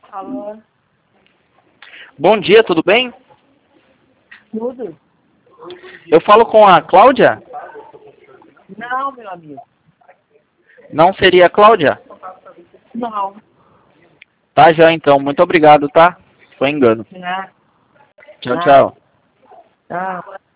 Alô? Bom dia, tudo bem? Tudo? Eu falo com a Cláudia? Não, meu amigo. Não seria a Cláudia? Não. Tá já então, muito obrigado, tá? Foi engano. Não. Tchau, tchau. Não.